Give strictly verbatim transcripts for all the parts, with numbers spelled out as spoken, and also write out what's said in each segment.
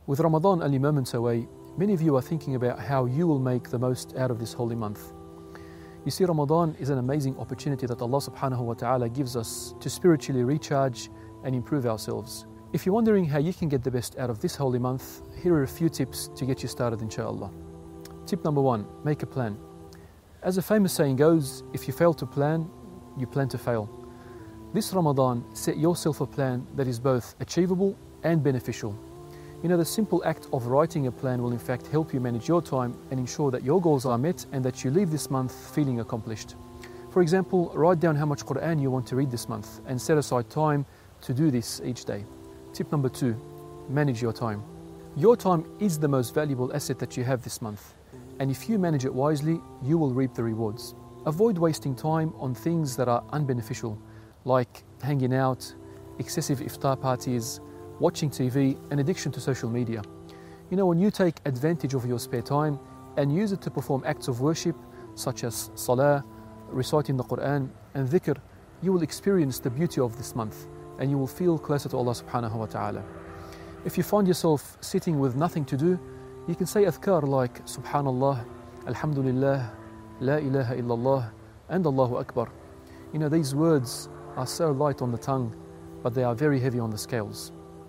With Ramadan only moments away, many of you are thinking about how you will make the most out of this holy month. You see, Ramadan is an amazing opportunity that Allah subhanahu wa ta'ala gives us to spiritually recharge and improve ourselves. If you're wondering how you can get the best out of this holy month, here are a few tips to get you started, inshallah. Tip number one, make a plan. As a famous saying goes, if you fail to plan, you plan to fail. This Ramadan, set yourself a plan that is both achievable and beneficial. You know, the simple act of writing a plan will in fact help you manage your time and ensure that your goals are met and that you leave this month feeling accomplished. For example, write down how much Quran you want to read this month and set aside time to do this each day. Tip number two, manage your time. Your time is the most valuable asset that you have this month, and if you manage it wisely, you will reap the rewards. Avoid wasting time on things that are unbeneficial, like hanging out, excessive iftar parties, watching T V, and addiction to social media. You know, when you take advantage of your spare time and use it to perform acts of worship such as salah, reciting the Quran and dhikr, you will experience the beauty of this month and you will feel closer to Allah subhanahu wa ta'ala. If you find yourself sitting with nothing to do, you can say adhkar like Subhanallah, Alhamdulillah, La ilaha illallah, and Allahu Akbar. You know, these words are so light on the tongue, but they are very heavy on the scales.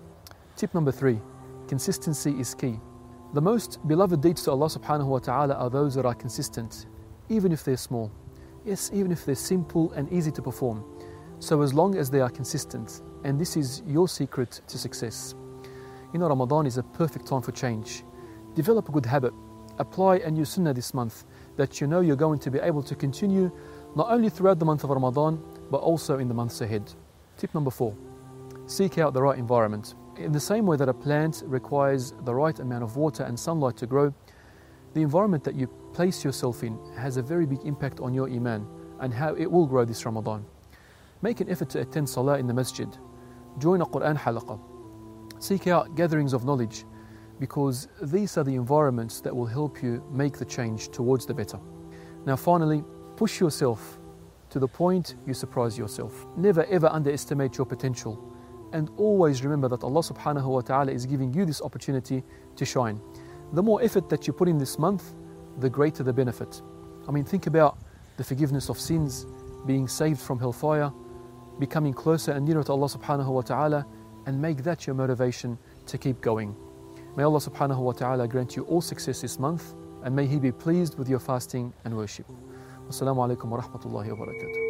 Tip number three, consistency is key. The most beloved deeds to Allah subhanahu wa ta'ala are those that are consistent, even if they're small. Yes, even if they're simple and easy to perform. So as long as they are consistent, and this is your secret to success. You know, Ramadan is a perfect time for change. Develop a good habit. Apply a new sunnah this month that you know you're going to be able to continue not only throughout the month of Ramadan, but also in the months ahead. Tip number four, seek out the right environment. In the same way that a plant requires the right amount of water and sunlight to grow, the environment that you place yourself in has a very big impact on your iman and how it will grow this Ramadan. Make an effort to attend salah in the masjid. Join a Quran halaqah. Seek out gatherings of knowledge, because these are the environments that will help you make the change towards the better. Now finally, push yourself to the point you surprise yourself. Never ever underestimate your potential, and always remember that Allah subhanahu wa ta'ala is giving you this opportunity to shine. The more effort that you put in this month, the greater the benefit. I mean, think about the forgiveness of sins, being saved from hellfire, becoming closer and nearer to Allah subhanahu wa ta'ala, and make that your motivation to keep going. May Allah subhanahu wa ta'ala grant you all success this month, and may He be pleased with your fasting and worship. Wassalamu alaikum wa rahmatullahi wa barakatuh.